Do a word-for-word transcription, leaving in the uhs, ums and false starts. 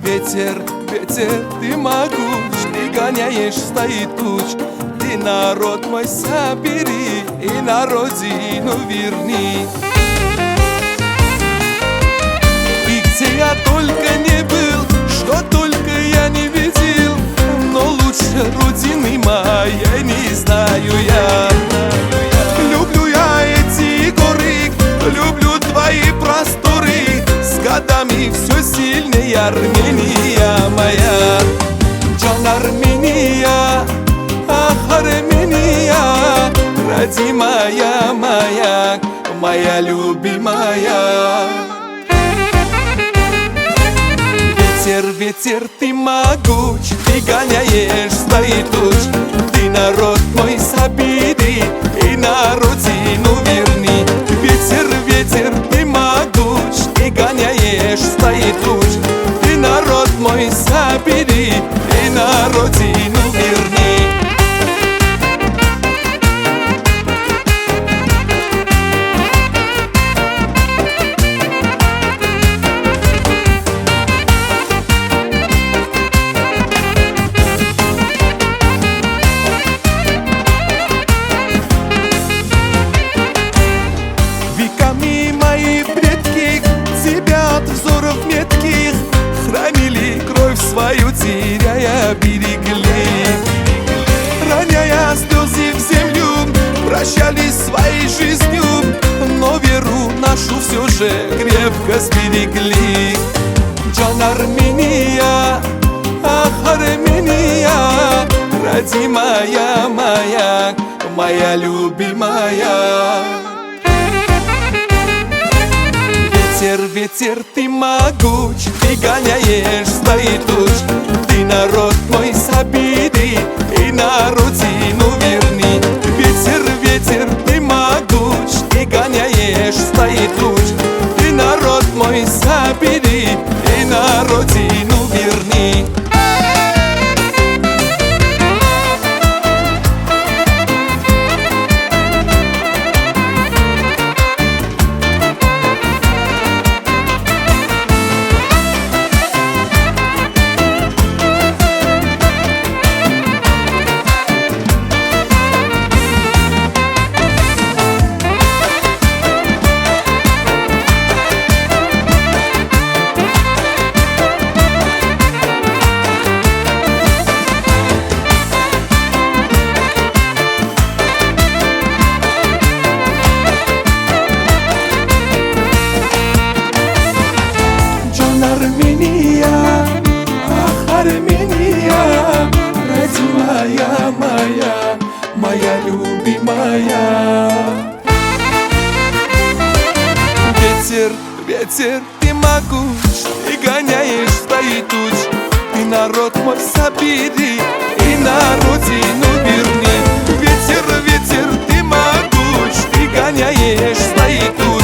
Ветер, ветер, ты могуч, ты гоняешь стаи туч. Ты народ мой собери и на родину верни. И где я только не был, что только я не видел, но лучше родины моей не знаю я. Люблю я эти горы, люблю твои просторы. С годами все сильнее Армения моя. Джан Армения, ах, Армения, родимая моя, моя любимая. Ветер, ветер, ты могуч, ты гоняешь стаи туч. Ты народ мой собери и на родину верни. Ветер, ветер, ты могуч, ты гоняешь стаи туч. Ты народ мой собери и на родину верни. Веками мои предки тебя от взоров метких хранили, кровь свою теряя берегли. Роняя слезы в землю, прощались своей жизнью, но веру нашу все же крепко сберегли. Джан Армения, ах, Армения, родимая моя, моя любимая. Ветер, ветер, ты могуч, ты гоняешь стаи туч. Ты народ мой собери и на родину верни. Ветер, ветер, ты могуч, ты гоняешь стаи туч. Ты народ мой собери и на родину верни. Армения, ах, Армения, родимая моя, моя любимая. Ветер, ветер, ты могуч, ты гоняешь стаи туч. Ты народ мой собери и на родину верни. Ветер, ветер, ты могуч, ты гоняешь стаи туч.